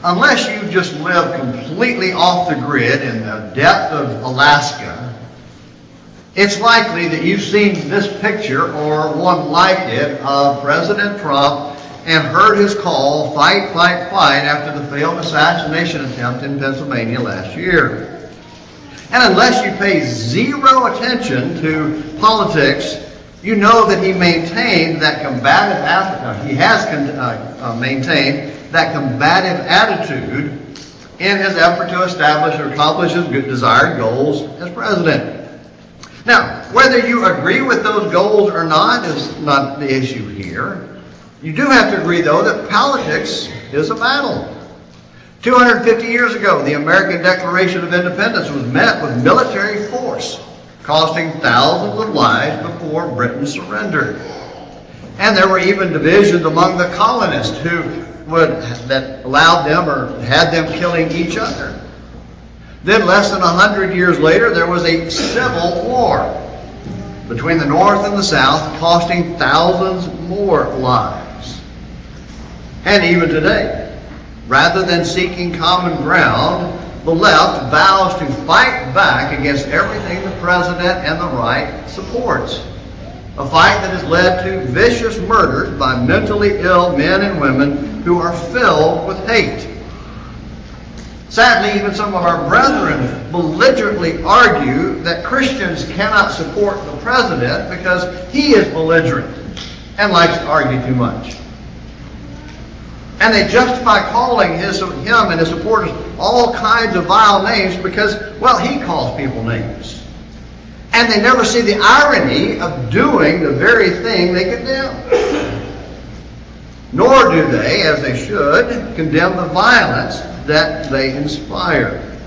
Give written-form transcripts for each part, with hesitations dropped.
unless you just live completely off the grid in the depth of Alaska, it's likely that you've seen this picture or one like it of President Trump and heard his call, fight, fight, fight, after the failed assassination attempt in Pennsylvania last year. And unless you pay zero attention to politics, you know that he maintained that combative attitude. He has maintained that combative attitude in his effort to establish or accomplish his desired goals as president. Now, whether you agree with those goals or not is not the issue here. You do have to agree, though, that politics is a battle. 250 years ago, the American Declaration of Independence was met with military force, costing thousands of lives before Britain surrendered. And there were even divisions among the colonists that allowed them or had them killing each other. Then, less than 100 years later, there was a civil war between the North and the South, costing thousands more lives. And even today, rather than seeking common ground, the left vows to fight back against everything the president and the right supports. A fight that has led to vicious murders by mentally ill men and women who are filled with hate. Sadly, even some of our brethren belligerently argue that Christians cannot support the president because he is belligerent and likes to argue too much. And they justify calling him and his supporters all kinds of vile names because, well, he calls people names. And they never see the irony of doing the very thing they condemn. Nor do they, as they should, condemn the violence that they inspire.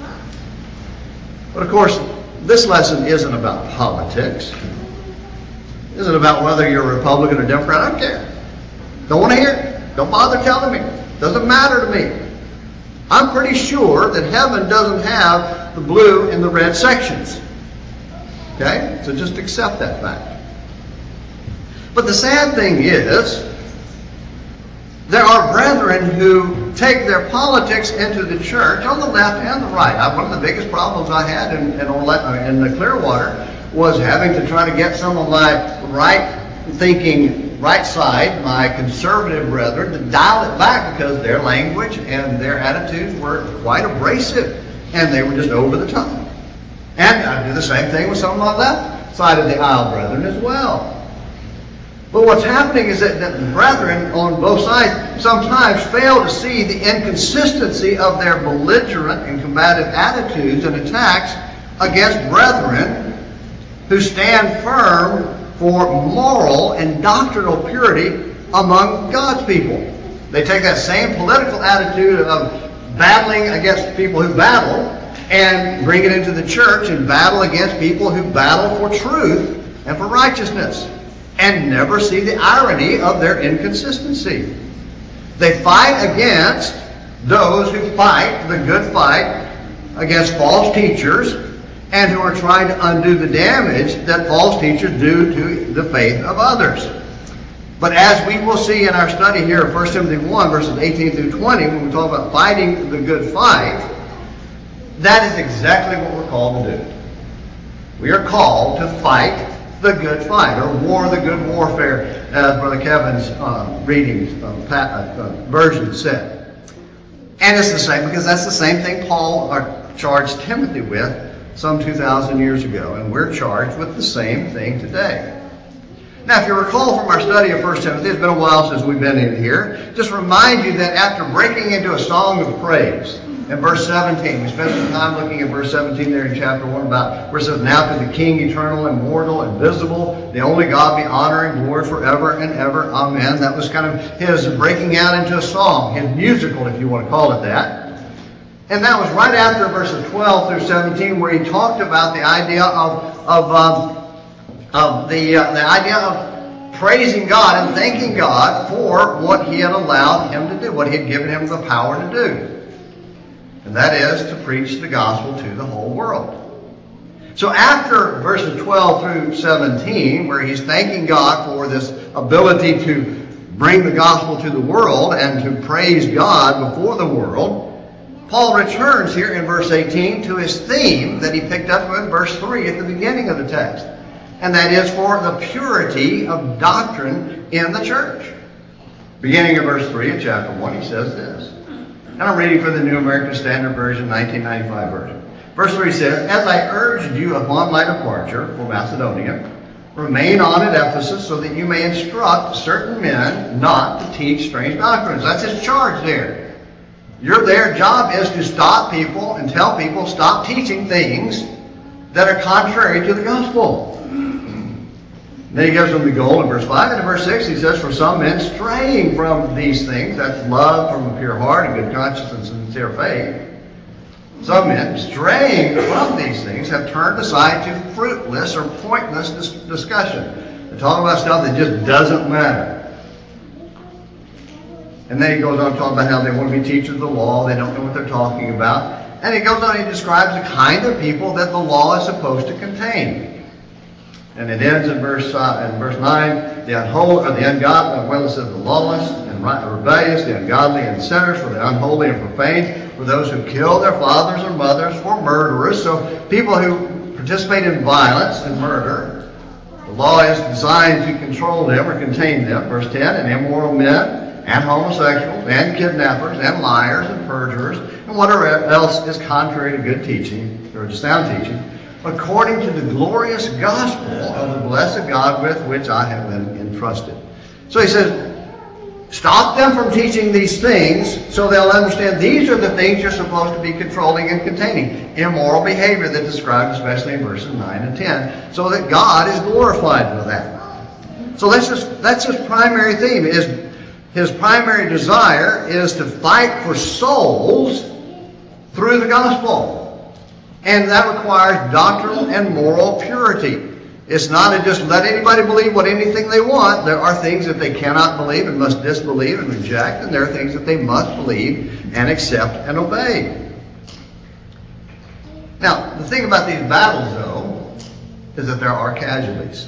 But of course, this lesson isn't about politics. It isn't about whether you're a Republican or Democrat. I don't care. Don't want to hear it. Don't bother telling me. Doesn't matter to me. I'm pretty sure that heaven doesn't have the blue and the red sections. Okay? So just accept that fact. But the sad thing is, there are brethren who take their politics into the church on the left and the right. One of the biggest problems I had in the Clearwater was having to try to get some of my right-thinking, right side, my conservative brethren, to dial it back because their language and their attitudes were quite abrasive, and they were just over the top. And I do the same thing with some of my left side of the aisle brethren as well. But what's happening is that the brethren on both sides sometimes fail to see the inconsistency of their belligerent and combative attitudes and attacks against brethren who stand firm for moral and doctrinal purity among God's people. They take that same political attitude of battling against people who battle and bring it into the church and battle against people who battle for truth and for righteousness, and never see the irony of their inconsistency. They fight against those who fight the good fight against false teachers and who are trying to undo the damage that false teachers do to the faith of others. But as we will see in our study here of 1 Timothy 1, verses 18 through 20, when we talk about fighting the good fight, that is exactly what we're called to do. We are called to fight the good fight, or war the good warfare, as Brother Kevin's version said. And it's the same, because that's the same thing Paul charged Timothy with some 2,000 years ago, and we're charged with the same thing today. Now, if you recall from our study of 1 Timothy, it's been a while since we've been in here, just remind you that after breaking into a song of praise, in verse 17, we spent some time looking at verse 17 there in chapter 1 about where it says, "Now to the King, eternal, immortal, invisible, the only God, be honor and glory forever and ever. Amen." That was kind of his breaking out into a song, his musical, if you want to call it that. And that was right after verses 12 through 17, where he talked about the idea of praising God and thanking God for what he had allowed him to do, what he had given him the power to do. And that is to preach the gospel to the whole world. So after verses 12 through 17, where he's thanking God for this ability to bring the gospel to the world and to praise God before the world, Paul returns here in verse 18 to his theme that he picked up in verse 3 at the beginning of the text. And that is for the purity of doctrine in the church. Beginning of verse 3 of chapter 1, he says this. And I'm reading for the New American Standard Version, 1995 version. Verse 3 says, "As I urged you upon my departure for Macedonia, remain on at Ephesus so that you may instruct certain men not to teach strange doctrines." That's his charge there. Their job is to stop people and tell people stop teaching things that are contrary to the gospel. Then he gives them the goal in verse 5. And in verse 6 he says, "For some men straying from these things," that's love from a pure heart and good conscience and sincere faith. "Some men straying from these things have turned aside to fruitless or pointless discussion." They're talking about stuff that just doesn't matter. And then he goes on to talk about how they want to be teachers of the law. They don't know what they're talking about. And he goes on and he describes the kind of people that the law is supposed to contain. And it ends in verse 9, the unholy, or the ungodly, well it says the lawless and rebellious, the ungodly and sinners, for the unholy and profane, for those who kill their fathers or mothers, for murderers. So people who participate in violence and murder, the law is designed to control them or contain them. Verse 10, and immoral men, and homosexuals, and kidnappers, and liars, and perjurers, and whatever else is contrary to good teaching, or to sound teaching, according to the glorious gospel of the blessed God with which I have been entrusted. So he says, stop them from teaching these things so they'll understand these are the things you're supposed to be controlling and containing. Immoral behavior that's described especially in verses 9 and 10, so that God is glorified with that. So that's his primary theme. His primary desire is to fight for souls through the gospel. And that requires doctrinal and moral purity. It's not to just let anybody believe anything they want. There are things that they cannot believe and must disbelieve and reject. And there are things that they must believe and accept and obey. Now, the thing about these battles, though, is that there are casualties.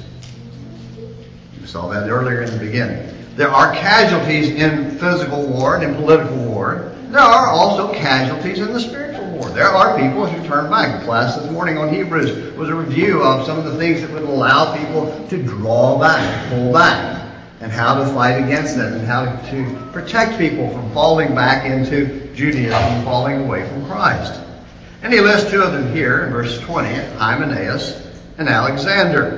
You saw that earlier in the beginning. There are casualties in physical war and in political war. There are also casualties in the spiritual war. There are people who turn back. The class this morning on Hebrews was a review of some of the things that would allow people to draw back, pull back, and how to fight against them, and how to protect people from falling back into Judaism and falling away from Christ. And he lists two of them here in verse 20, Hymenaeus and Alexander.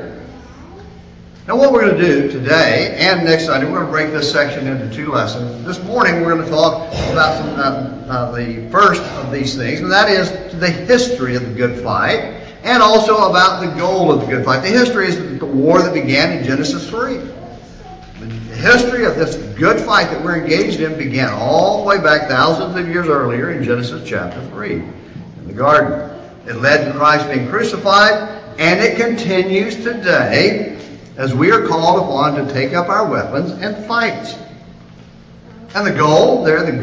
Now what we're going to do today and next Sunday, we're going to break this section into two lessons. This morning we're going to talk about the first of these things, and that is the history of the good fight, and also about the goal of the good fight. The history is the war that began in Genesis 3. The history of this good fight that we're engaged in began all the way back thousands of years earlier in Genesis chapter 3 in the garden. It led to Christ being crucified, and it continues today as we are called upon to take up our weapons and fight. And the goal of the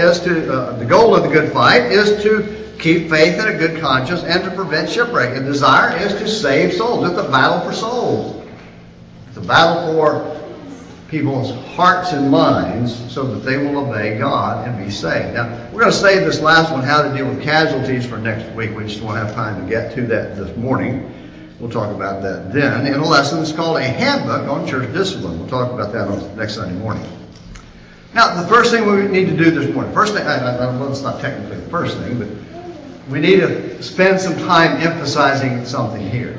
good fight is to keep faith and a good conscience and to prevent shipwreck. The desire is to save souls. It's a battle for souls. It's a battle for people's hearts and minds so that they will obey God and be saved. Now, we're going to save this last one, how to deal with casualties, for next week. We just won't have time to get to that this morning. We'll talk about that then in a lesson that's called A Handbook on Church Discipline. We'll talk about that on next Sunday morning. Now, the first thing we need to do this morning, well, it's not technically the first thing, but we need to spend some time emphasizing something here.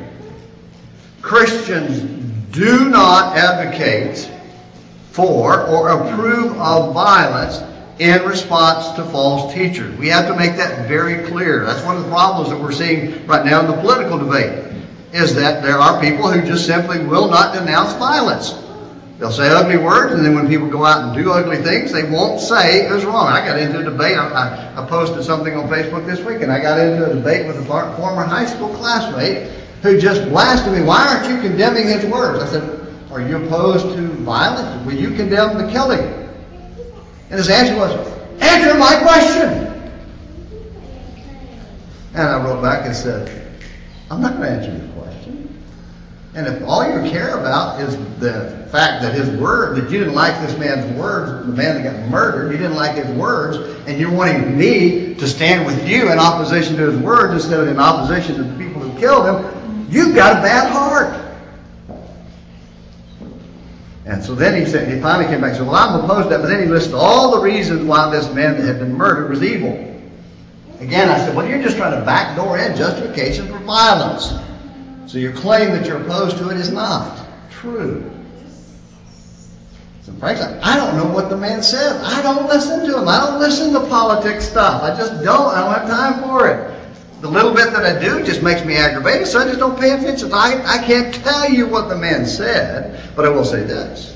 Christians do not advocate for or approve of violence in response to false teachers. We have to make that very clear. That's one of the problems that we're seeing right now in the political debate, is that there are people who just simply will not denounce violence. They'll say ugly words, and then when people go out and do ugly things, they won't say it was wrong. I got into a debate. I posted something on Facebook this week, and I got into a debate with a former high school classmate who just blasted me. Why aren't you condemning his words? I said, are you opposed to violence? Will you condemn the killing? And his answer was, answer my question. And I wrote back and said, I'm not going to answer your question. And if all you care about is the fact that his word, that you didn't like this man's words, the man that got murdered, you didn't like his words, and you're wanting me to stand with you in opposition to his words instead of in opposition to the people who killed him, you've got a bad heart. And so then he finally came back and said, well, I'm opposed to that. But then he listed all the reasons why this man that had been murdered was evil. Again, I said, well, you're just trying to backdoor in justification for violence. So your claim that you're opposed to it is not true. So frankly, I don't know what the man says. I don't listen to him. I don't listen to politics stuff. I just don't. I don't have time for it. The little bit that I do just makes me aggravated, so I just don't pay attention. I can't tell you what the man said, but I will say this.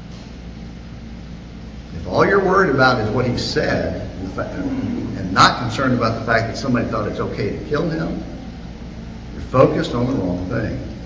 If all you're worried about is what he said, and not concerned about the fact that somebody thought it's okay to kill him, you're focused on the wrong thing.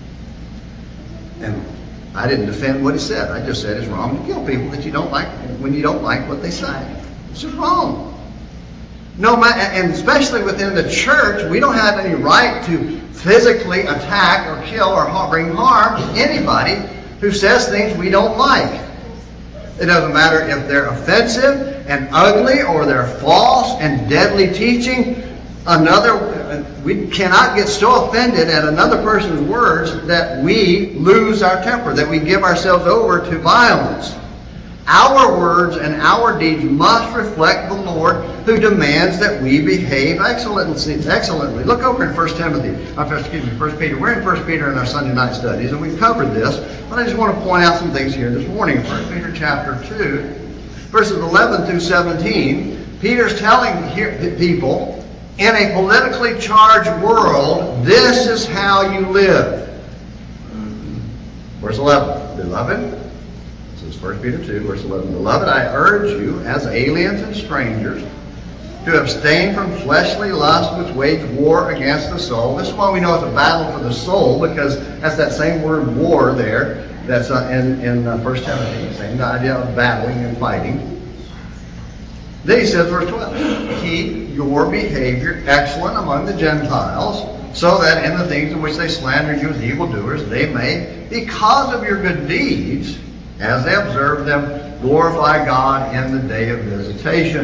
And I didn't defend what he said. I just said it's wrong to kill people that you don't like when you don't like what they say. It's just wrong. No matter, and especially within the church, we don't have any right to physically attack or kill or bring harm to anybody who says things we don't like. It doesn't matter if they're offensive and ugly or they're false and deadly teaching. We cannot get so offended at another person's words that we lose our temper, that we give ourselves over to violence. Our words and our deeds must reflect the Lord, who demands that we behave excellently. Look over in 1 Peter. We're in 1 Peter in our Sunday night studies, and we've covered this, but I just want to point out some things here this morning. 1 Peter chapter 2, verses 11 through 17, Peter's telling people, in a politically charged world, this is how you live. Verse 11, Beloved, 1 Peter 2, verse 11. Beloved, I urge you, as aliens and strangers, to abstain from fleshly lusts which wage war against the soul. This is why we know it's a battle for the soul, because that's that same word war there that's in 1 Timothy. Same idea of battling and fighting. Then he says, verse 12, keep your behavior excellent among the Gentiles, so that in the things in which they slander you as evildoers, they may, because of your good deeds, as they observe them, glorify God in the day of visitation.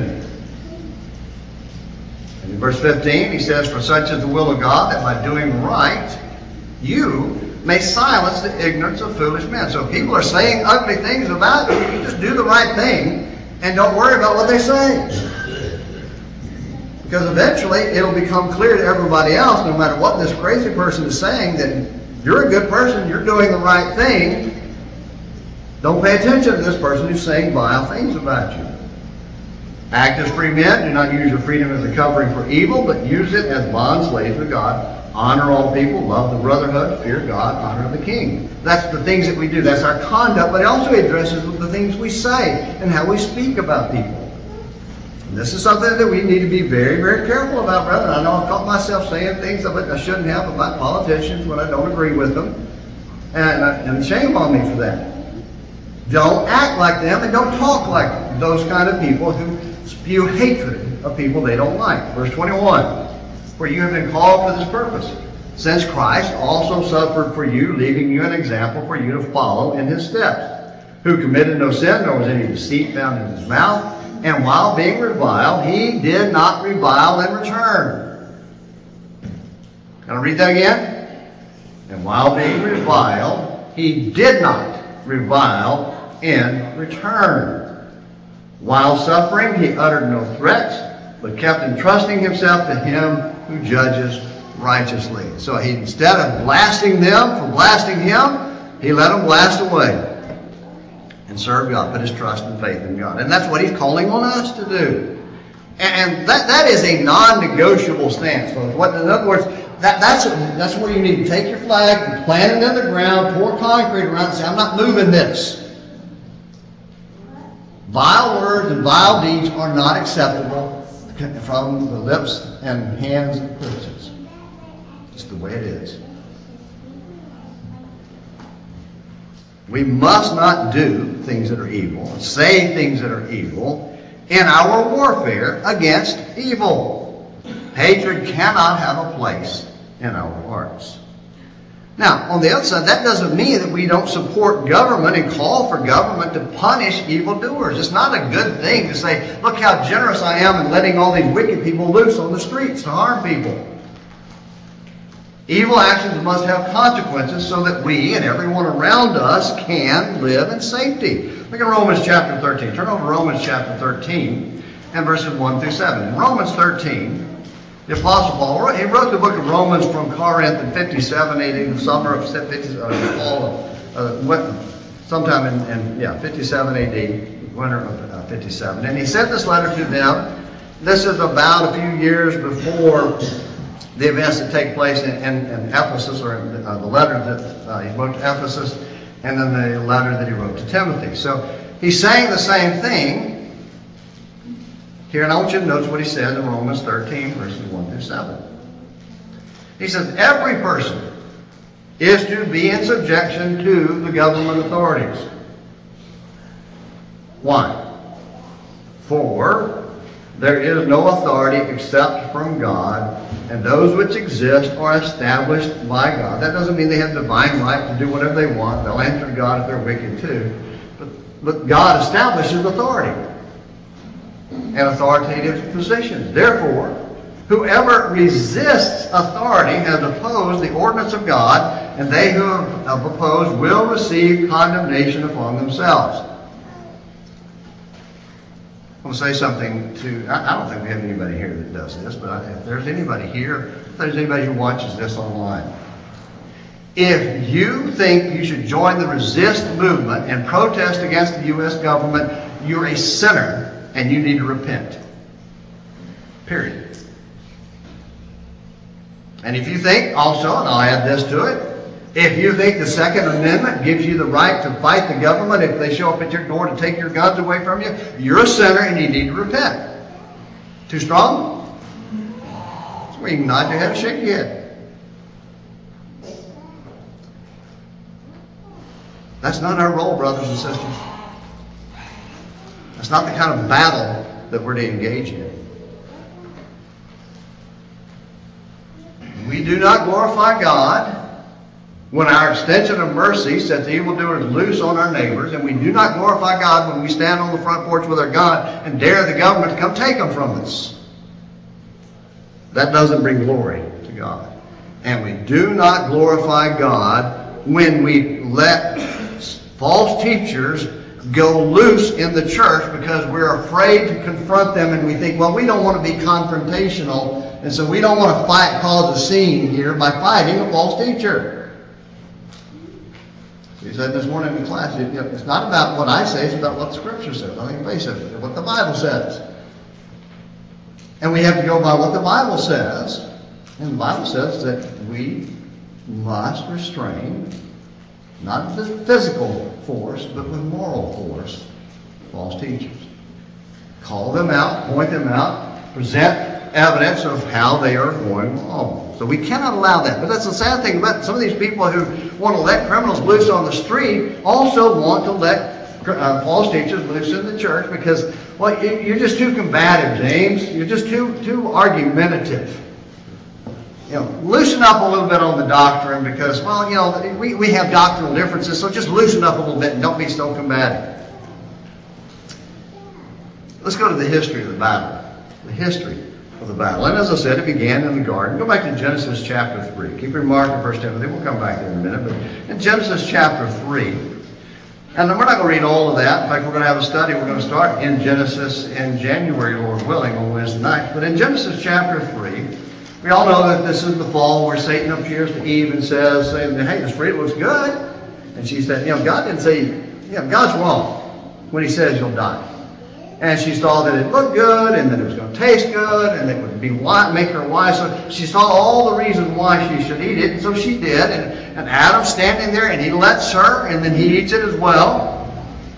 And in verse 15, he says, for such is the will of God, that by doing right, you may silence the ignorance of foolish men. So if people are saying ugly things about you, you just do the right thing and don't worry about what they say. Because eventually it'll become clear to everybody else, no matter what this crazy person is saying, that you're a good person, you're doing the right thing. Don't pay attention to this person who's saying vile things about you. Act as free men. Do not use your freedom as a covering for evil, but use it as bond slaves of God. Honor all people. Love the brotherhood. Fear God. Honor the king. That's the things that we do. That's our conduct. But it also addresses the things we say and how we speak about people. And this is something that we need to be very, very careful about, brethren. I know I've caught myself saying things that I shouldn't have about politicians when I don't agree with them. And shame on me for that. Don't act like them and don't talk like those kind of people who spew hatred of people they don't like. Verse 21, for you have been called for this purpose, since Christ also suffered for you, leaving you an example for you to follow in his steps, who committed no sin, nor was any deceit found in his mouth, and while being reviled, he did not revile in return. Can I read that again? And while being reviled, he did not revile in return. While suffering, he uttered no threats, but kept entrusting himself to him who judges righteously. So he, instead of blasting them for blasting him, he let them blast away and serve God, put his trust and faith in God. And that's what he's calling on us to do. And that is a non-negotiable stance. So in other words, that's where you need to take your flag and plant it in the ground, pour concrete around it, and say, I'm not moving this. Vile words and vile deeds are not acceptable from the lips and hands of Christians. Just the way it is. We must not do things that are evil, say things that are evil in our warfare against evil. Hatred cannot have a place in our hearts. Now, on the other side, that doesn't mean that we don't support government and call for government to punish evildoers. It's not a good thing to say, look how generous I am in letting all these wicked people loose on the streets to harm people. Evil actions must have consequences so that we and everyone around us can live in safety. Look at Romans chapter 13. Turn over to Romans chapter 13 and verses 1 through 7. In Romans 13, the Apostle Paul, he wrote the book of Romans from Corinth in 57 AD, the summer of 57 AD, winter of 57. And he sent this letter to them. This is about a few years before the events that take place in Ephesus, or the letter that he wrote to Ephesus, and then the letter that he wrote to Timothy. So he's saying the same thing here, and I want you to notice what he says in Romans 13, verses 1 through 7. He says, every person is to be in subjection to the government authorities. Why? For there is no authority except from God, and those which exist are established by God. That doesn't mean they have divine right to do whatever they want. They'll answer to God if they're wicked too. But God establishes authority and authoritative positions. Therefore, whoever resists authority has opposed the ordinance of God, and they who have opposed will receive condemnation upon themselves. I want to say something to, I don't think we have anybody here that does this, but if there's anybody here, if there's anybody who watches this online, if you think you should join the resist movement and protest against the U.S. government, you're a sinner and you need to repent. Period. And if you think also, and I'll add this to it, if you think the Second Amendment gives you the right to fight the government if they show up at your door to take your guns away from you, you're a sinner and you need to repent. Too strong? So you can nod your head and shake your head. That's not our role, brothers and sisters. That's not the kind of battle that we're to engage in. We do not glorify God when our extension of mercy sets evildoers loose on our neighbors, and we do not glorify God when we stand on the front porch with our gun and dare the government to come take them from us. That doesn't bring glory to God. And we do not glorify God when we let false teachers go loose in the church because we're afraid to confront them, and we think, well, we don't want to be confrontational, and so we don't want to cause a scene here by fighting a false teacher. He said this morning in class, it's not about what I say, it's about what the Scripture says. I think face it, what the Bible says. And we have to go by what the Bible says. And the Bible says that we must restrain, not with physical force, but with moral force, false teachers. Call them out, point them out, present evidence of how they are going wrong. So we cannot allow that. But that's the sad thing about some of these people who want to let criminals loose on the street also want to let false teachers loose in the church because, well, you're just too combative, James. You're just too argumentative. Loosen up a little bit on the doctrine because, well, we have doctrinal differences, so just loosen up a little bit and don't be so combative. Let's go to the history of the battle. The history of the battle. And as I said, it began in the garden. Go back to Genesis chapter 3. Keep your mark in 1 Timothy. We'll come back there in a minute. But in Genesis chapter 3, and we're not going to read all of that. In fact, we're going to have a study. We're going to start in Genesis in January, Lord willing, on Wednesday night. But in Genesis chapter 3, we all know that this is the fall where Satan appears to Eve and says, hey, this fruit looks good. And she said, God didn't say, God's wrong when he says you'll die. And she saw that it looked good, and that it was going to taste good, and it would make her wise. So she saw all the reasons why she should eat it, and so she did. And Adam's standing there, and he lets her, and then he eats it as well.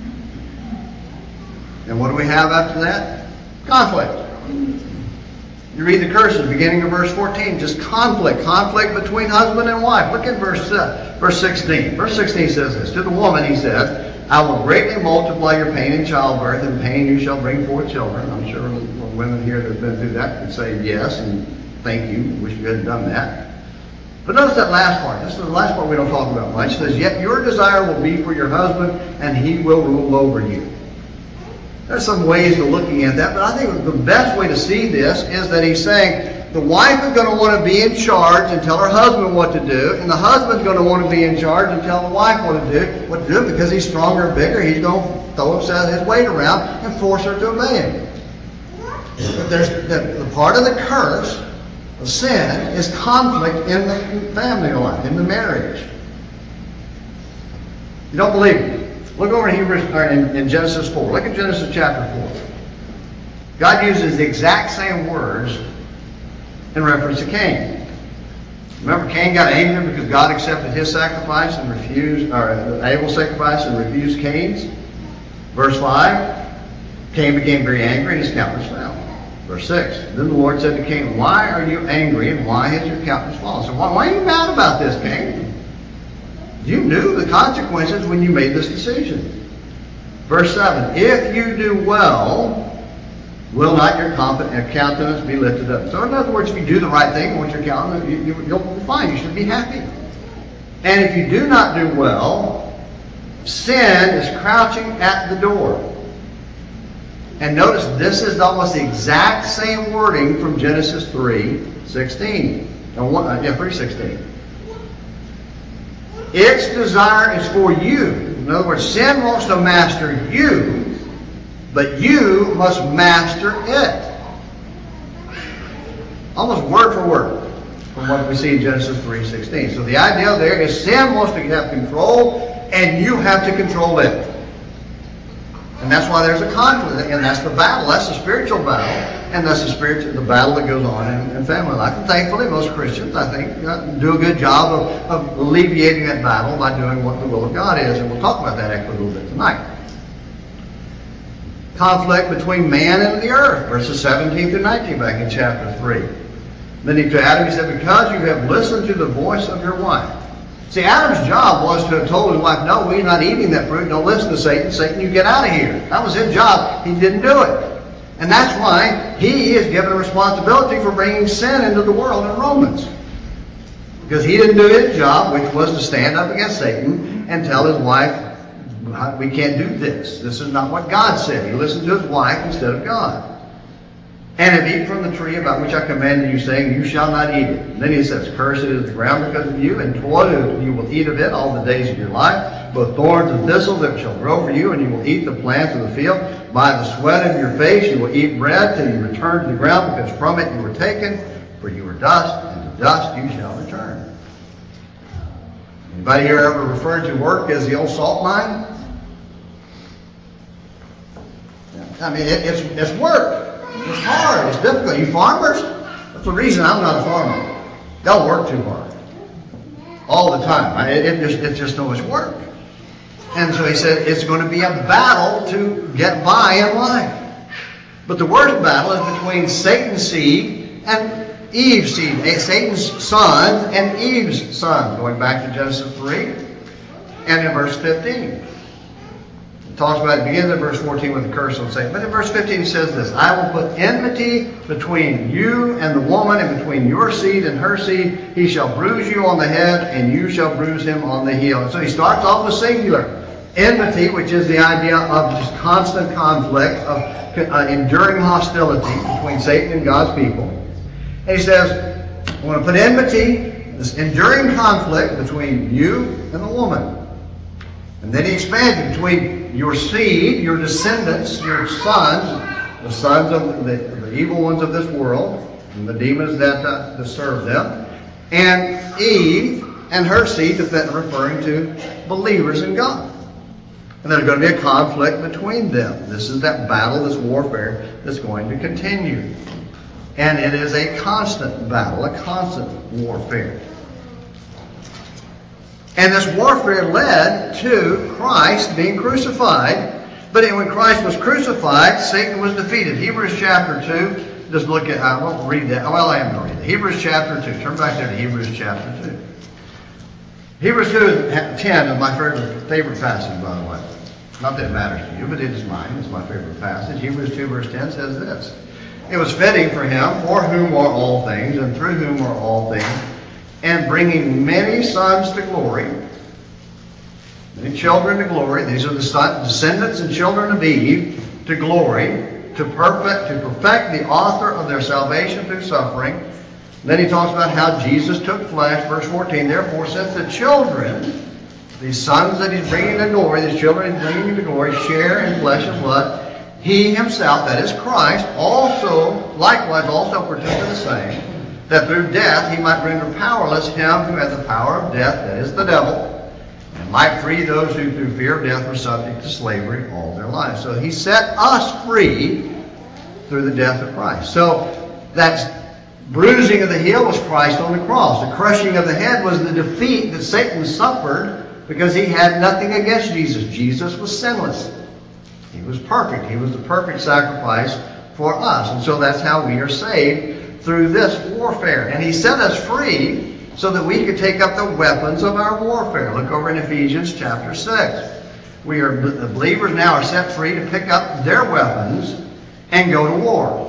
And what do we have after that? Conflict. You read the curses beginning of verse 14, just conflict between husband and wife. Look at verse 16. Verse 16 says this, to the woman he said, I will greatly multiply your pain in childbirth, and pain you shall bring forth children. I'm sure women here that have been through that can say yes, and thank you, wish you hadn't done that. But notice that last part. This is the last part we don't talk about much. It says, yet your desire will be for your husband, and he will rule over you. There's some ways of looking at that, but I think the best way to see this is that he's saying the wife is going to want to be in charge and tell her husband what to do, and the husband's going to want to be in charge and tell the wife what to do because he's stronger and bigger. He's going to throw his weight around and force her to obey him. But there's the part of the curse, the sin, is conflict in the family life, in the marriage. You don't believe me? Look over in Genesis 4. Look at Genesis chapter 4. God uses the exact same words in reference to Cain. Remember, Cain got angry because God accepted his sacrifice and refused, or Abel's sacrifice and refused Cain's. Verse 5, Cain became very angry and his countenance fell. Verse 6, then the Lord said to Cain, why are you angry and why has your countenance fallen? So why are you mad about this, Cain? You knew the consequences when you made this decision. Verse 7, if you do well, will not your countenance be lifted up? So in other words, if you do the right thing, what's your countenance? You'll be fine. You should be happy. And if you do not do well, sin is crouching at the door. And notice this is almost the exact same wording from Genesis 3:16. 3:16. Its desire is for you. In other words, sin wants to master you, but you must master it. Almost word for word from what we see in Genesis 3:16. So the idea there is sin wants to have control, and you have to control it. And that's why there's a conflict, and that's the battle. That's the spiritual battle, and that's the battle that goes on in family life. And thankfully, most Christians, I think, do a good job of alleviating that battle by doing what the will of God is. And we'll talk about that actually a little bit tonight. Conflict between man and the earth, verses 17 through 19 back in chapter 3. Then he to Adam, he said, because you have listened to the voice of your wife. See, Adam's job was to have told his wife, no, we're not eating that fruit. Don't listen to Satan. Satan, you get out of here. That was his job. He didn't do it. And that's why he is given a responsibility for bringing sin into the world in Romans. Because he didn't do his job, which was to stand up against Satan and tell his wife, we can't do this. This is not what God said. He listened to his wife instead of God. And have eaten from the tree about which I commanded you, saying, you shall not eat it. And then he says, cursed is the ground because of you, and toil you will eat of it all the days of your life. Both thorns and thistles it shall grow for you, and you will eat the plants of the field. By the sweat of your face you will eat bread till you return to the ground, because from it you were taken, for you were dust, and to dust you shall return. Anybody here ever referred to work as the old salt mine? I mean, it's work. It's hard. It's difficult. You farmers? That's the reason I'm not a farmer. They'll work too hard. All the time. It's just so much work. And so he said it's going to be a battle to get by in life. But the worst battle is between Satan's seed and Eve's seed. Satan's sons and Eve's sons. Going back to Genesis 3 and in verse 15. Talks about it, begins in verse 14 with the curse on Satan. But in verse 15 it says this, I will put enmity between you and the woman, and between your seed and her seed. He shall bruise you on the head, and you shall bruise him on the heel. And so he starts off with singular. Enmity, which is the idea of just constant conflict, of enduring hostility between Satan and God's people. And he says, I want to put enmity, this enduring conflict between you and the woman. And then he expands between your seed, your descendants, your sons, the sons of the evil ones of this world, and the demons that serve them, and Eve and her seed, referring to believers in God. And there's going to be a conflict between them. This is that battle, this warfare that's going to continue. And it is a constant battle, a constant warfare. And this warfare led to Christ being crucified. But when Christ was crucified, Satan was defeated. Hebrews chapter 2. Just look at, I won't read that. Well, I am going to read it. Hebrews chapter 2. Turn back there to Hebrews chapter 2. Hebrews 2:10 is my favorite passage, by the way. Not that it matters to you, but it is mine. It's my favorite passage. Hebrews 2 verse 10 says this. It was fitting for him, for whom are all things, and through whom are all things, and bringing many sons to glory, many children to glory. These are the descendants and children of Eve to glory, to perfect the author of their salvation through suffering. Then he talks about how Jesus took flesh, verse 14. Therefore, since the children, these sons that he's bringing to glory, these children he's bringing to glory, share in flesh and blood, he himself, that is Christ, likewise also partook of the same, that through death he might render powerless him who has the power of death, that is the devil, and might free those who through fear of death were subject to slavery all their lives. So he set us free through the death of Christ. So that bruising of the heel was Christ on the cross. The crushing of the head was the defeat that Satan suffered because he had nothing against Jesus. Jesus was sinless. He was perfect. He was the perfect sacrifice for us. And so that's how we are saved, through this warfare. And he set us free so that we could take up the weapons of our warfare. Look over in Ephesians chapter 6. The believers now are set free to pick up their weapons and go to war.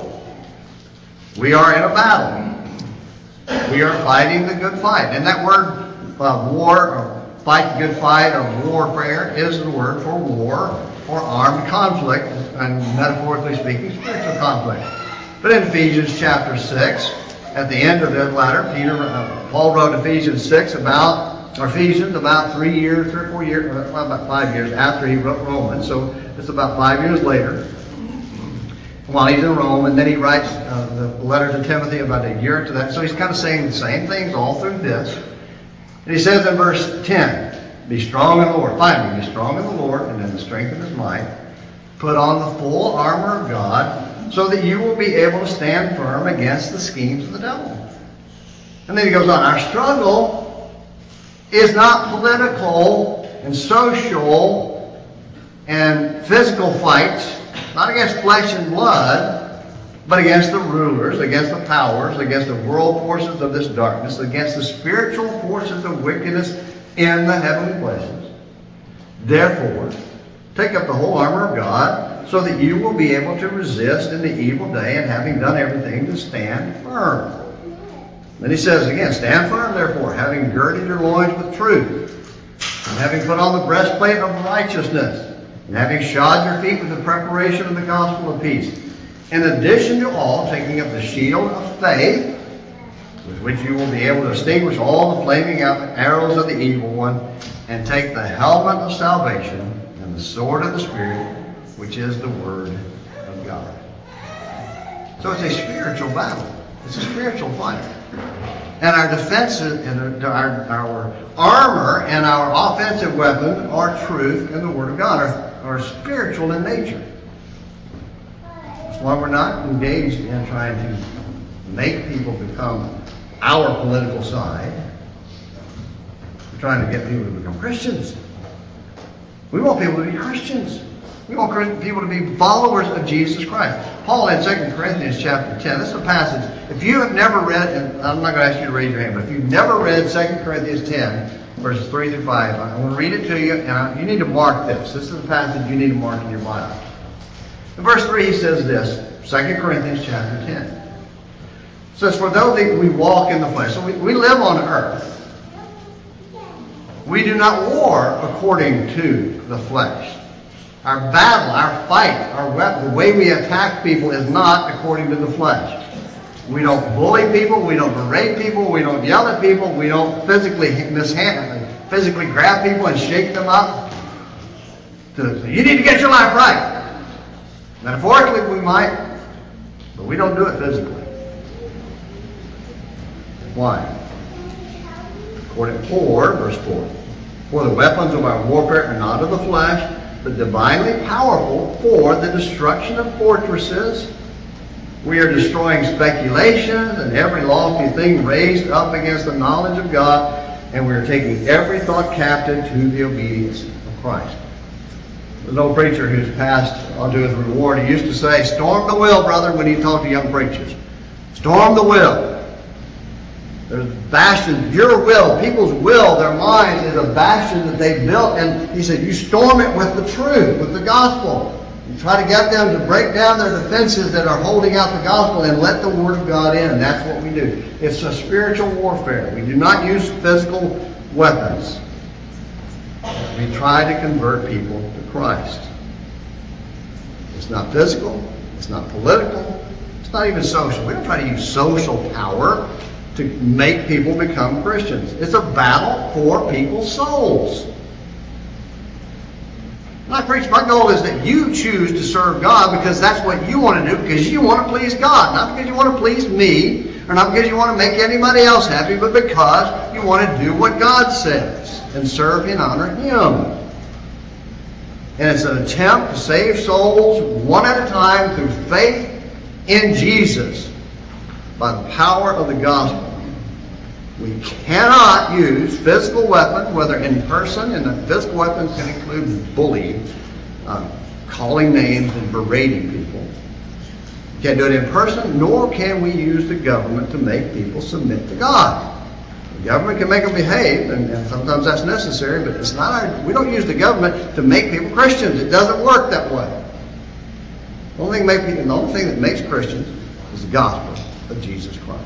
We are in a battle. We are fighting the good fight. And that word war, or fight the good fight, or warfare, is the word for war, or armed conflict, and metaphorically speaking, spiritual conflict. But in Ephesians chapter 6, at the end of that letter, Paul wrote Ephesians about 3 or 4 years, about 5 years after he wrote Romans. So it's about 5 years later, while he's in Rome, and then he writes the letter to Timothy about a year into that. So he's kind of saying the same things all through this. And he says in verse 10, be strong in the Lord. Finally, be strong in the Lord and in the strength of his might. Put on the full armor of God, so that you will be able to stand firm against the schemes of the devil. And then he goes on, our struggle is not political and social and physical fights, not against flesh and blood, but against the rulers, against the powers, against the world forces of this darkness, against the spiritual forces of wickedness in the heavenly places. Therefore, take up the whole armor of God, so that you will be able to resist in the evil day, and having done everything, to stand firm. Then he says again, stand firm, therefore, having girded your loins with truth, and having put on the breastplate of righteousness, and having shod your feet with the preparation of the gospel of peace. In addition to all, taking up the shield of faith, with which you will be able to extinguish all the flaming arrows of the evil one, and take the helmet of salvation and the sword of the Spirit, which is the Word of God. So it's a spiritual battle. It's a spiritual fight. And our defenses and our armor and our offensive weapon are truth and the Word of God, are spiritual in nature. That's why we're not engaged in trying to make people become our political side. We're trying to get people to become Christians. We want people to be Christians. We want people to be followers of Jesus Christ. Paul in 2 Corinthians chapter 10, this is a passage, if you have never read, and I'm not going to ask you to raise your hand, but if you've never read 2 Corinthians 10, verses 3 through 5, I'm going to read it to you, and you need to mark this. This is the passage you need to mark in your Bible. In verse 3 he says this, 2 Corinthians chapter 10. It says, for though we walk in the flesh, so we live on earth, we do not war according to the flesh. Our battle, our fight, our weapon, the way we attack people is not according to the flesh. We don't bully people, we don't berate people, we don't yell at people, we don't physically grab people and shake them up. You need to get your life right. Metaphorically we might, but we don't do it physically. Why? According to verse 4. For the weapons of our warfare are not of the flesh, but divinely powerful for the destruction of fortresses. We are destroying speculations and every lofty thing raised up against the knowledge of God, and we are taking every thought captive to the obedience of Christ. There's an old preacher who's passed on to his reward. He used to say, storm the will, brother, when he talked to young preachers. Storm the will. There's bastions, your will, people's will, their mind is a bastion that they built. And he said, you storm it with the truth, with the gospel. You try to get them to break down their defenses that are holding out the gospel and let the Word of God in. That's what we do. It's a spiritual warfare. We do not use physical weapons. We try to convert people to Christ. It's not physical. It's not political. It's not even social. We don't try to use social power to make people become Christians. It's a battle for people's souls. When I preach, my goal is that you choose to serve God because that's what you want to do, because you want to please God. Not because you want to please me, or not because you want to make anybody else happy, but because you want to do what God says and serve and honor Him. And it's an attempt to save souls one at a time through faith in Jesus by the power of the gospel. We cannot use physical weapons, whether in person, and the physical weapons can include bullying, calling names and berating people. We can't do it in person, nor can we use the government to make people submit to God. The government can make them behave, and sometimes that's necessary, but it's not we don't use the government to make people Christians. It doesn't work that way. The only thing that makes Christians is the gospel of Jesus Christ.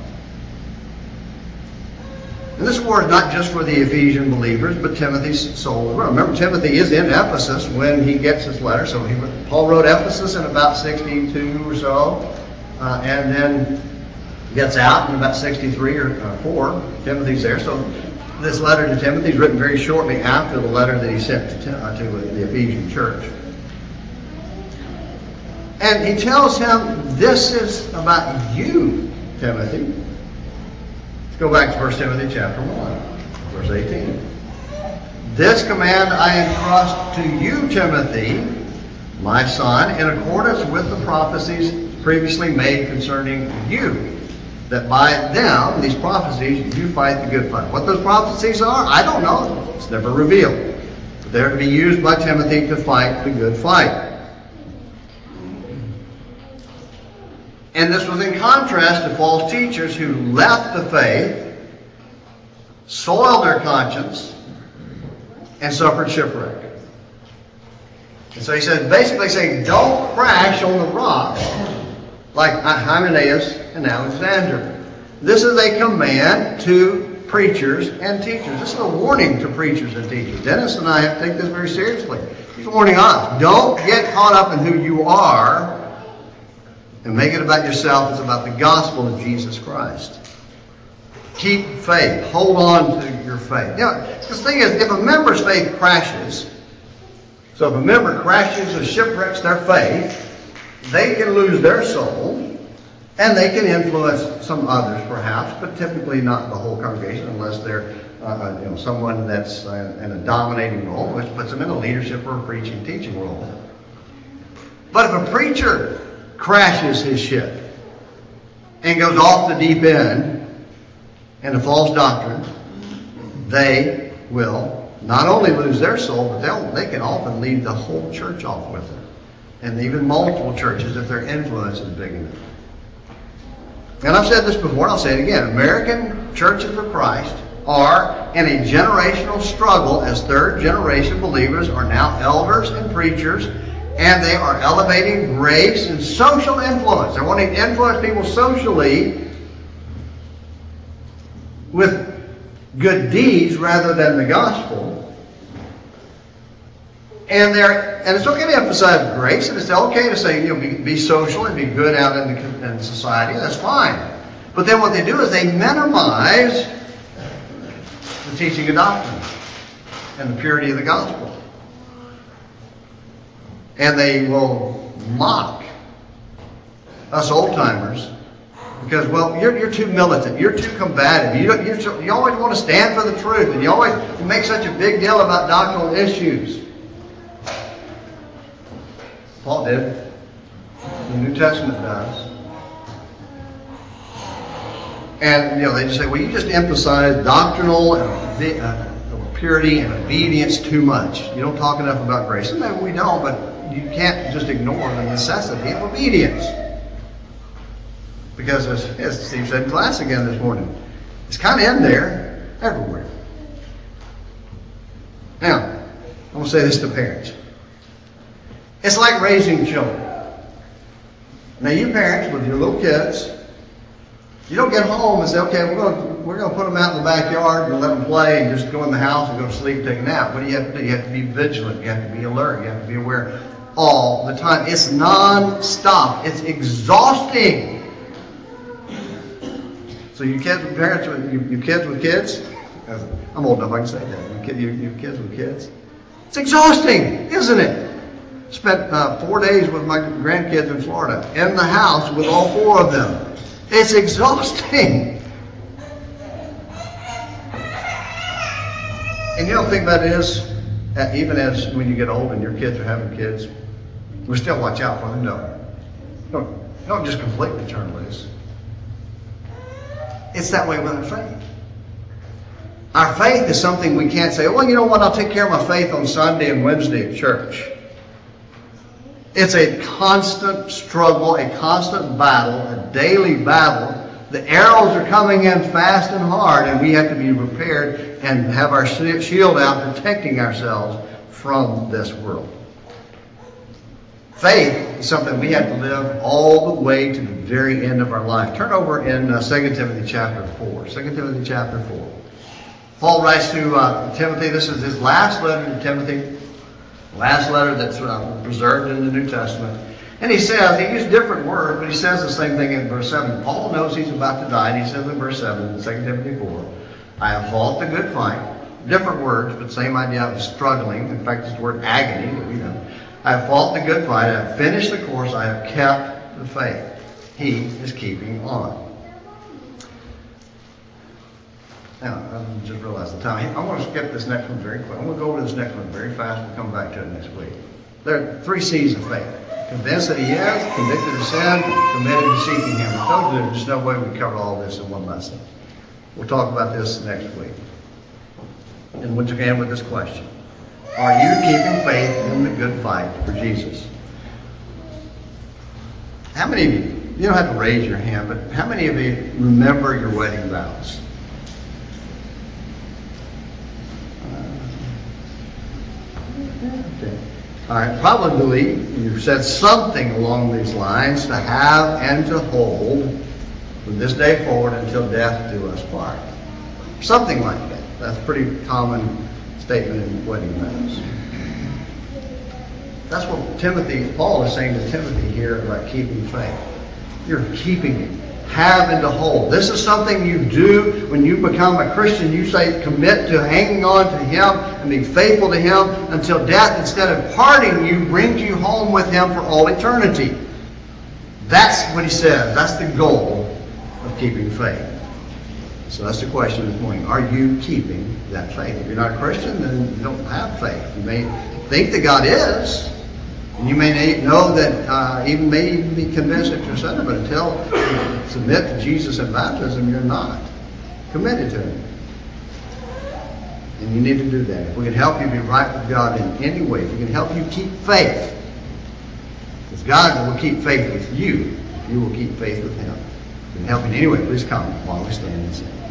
And this war is not just for the Ephesian believers, but Timothy's soul as well. Remember, Timothy is in Ephesus when he gets his letter. So Paul wrote Ephesus in about 62 or so, and then gets out in about 63 or 4. Timothy's there. So this letter to Timothy is written very shortly after the letter that he sent to the Ephesian church. And he tells him, this is about you, Timothy. Let's go back to 1 Timothy chapter 1, verse 18. This command I entrust to you, Timothy, my son, in accordance with the prophecies previously made concerning you, that by them, these prophecies, you fight the good fight. What those prophecies are, I don't know. It's never revealed. But they're to be used by Timothy to fight the good fight. And this was in contrast to false teachers who left the faith, soiled their conscience, and suffered shipwreck. And so he says, basically saying, don't crash on the rocks like Hymenaeus and Alexander. This is a command to preachers and teachers. This is a warning to preachers and teachers. Dennis and I have to take this very seriously. He's warning us. Don't get caught up in who you are and make it about yourself. It's about the gospel of Jesus Christ. Keep faith. Hold on to your faith. You know, the thing is, if a member's faith crashes, so if a member crashes or shipwrecks their faith, they can lose their soul, and they can influence some others perhaps, but typically not the whole congregation unless they're someone that's in a dominating role, which puts them in a leadership or a preaching, teaching role. But if a preacher crashes his ship and goes off the deep end in a false doctrine, they will not only lose their soul, but they can often lead the whole church off with it. And even multiple churches if their influence is big enough. And I've said this before, and I'll say it again. American churches of Christ are in a generational struggle as third generation believers are now elders and preachers, and they are elevating grace and social influence. They're wanting to influence people socially with good deeds rather than the gospel. And it's okay to emphasize grace, and it's okay to say, be social and be good out in society. That's fine. But then what they do is they minimize the teaching of doctrine and the purity of the gospel. And they will mock us old-timers because, you're too militant, you're too combative, you always want to stand for the truth, and you make such a big deal about doctrinal issues. Paul did. The New Testament does. And, they just say, you just emphasize doctrinal and purity and obedience too much. You don't talk enough about grace. And maybe we don't, but you can't just ignore the necessity of obedience. Because, as Steve said in class again this morning, it's kind of in there everywhere. Now, I'm going to say this to parents. It's like raising children. Now, you parents with your little kids, you don't get home and say, okay, we're going to put them out in the backyard and let them play and just go in the house and go to sleep and take a nap. What do you have to do? You have to be vigilant. You have to be alert. You have to be aware all the time. It's non-stop. It's exhausting. So you kids with parents, you kids with kids, I'm old enough I can say that. You kids with kids. It's exhausting, isn't it? Spent 4 days with my grandkids in Florida, in the house with all 4 of them. It's exhausting. And you know, the thing about it is, even as when you get old and your kids are having kids, we still watch out for them, don't just completely turn loose. It's that way with our faith. Our faith is something we can't say, well, you know what, I'll take care of my faith on Sunday and Wednesday at church. It's a constant struggle, a constant battle, a daily battle. The arrows are coming in fast and hard, and we have to be prepared and have our shield out, protecting ourselves from this world. Faith is something we have to live all the way to the very end of our life. Turn over in 2 Timothy chapter 4. 2 Timothy chapter 4. Paul writes to Timothy. This is his last letter to Timothy. Last letter that's preserved in the New Testament. And he says, he used different words, but he says the same thing in verse 7. Paul knows he's about to die, and he says in verse 7, 2 Timothy 4, I have fought the good fight. Different words, but same idea of struggling. In fact, it's the word agony that we know. I have fought the good fight. I have finished the course. I have kept the faith. He is keeping on. Now, I just realized the time. I want to skip this next one very quick. I'm going to go over this next one very fast. We'll come back to it next week. There are 3 C's of faith. Convinced that he is, convicted of sin, committed to seeking him. I told you there's just no way we cover all this in one lesson. We'll talk about this next week. And once again with this question. Are you keeping faith in the good fight for Jesus? How many of you don't have to raise your hand, but how many of you remember your wedding vows? Okay. All right, probably you've said something along these lines, to have and to hold from this day forward until death do us part. Something like that. That's a pretty common statement in wedding vows. That's what Paul is saying to Timothy here about keeping faith. You're keeping it. Have and to hold. This is something you do when you become a Christian. You say commit to hanging on to him and be faithful to him until death, instead of parting you, brings you home with him for all eternity. That's what he says. That's the goal of keeping faith. So that's the question this morning. Are you keeping that faith? If you're not a Christian, then you don't have faith. You may think that God is, and you may know that, may even be convinced that you're a sinner, but until you submit to Jesus in baptism, you're not committed to him. And you need to do that. If we can help you be right with God in any way, if we can help you keep faith, because God will keep faith with you, you will keep faith with him. If we can help you in any way, please come while we stand and sing.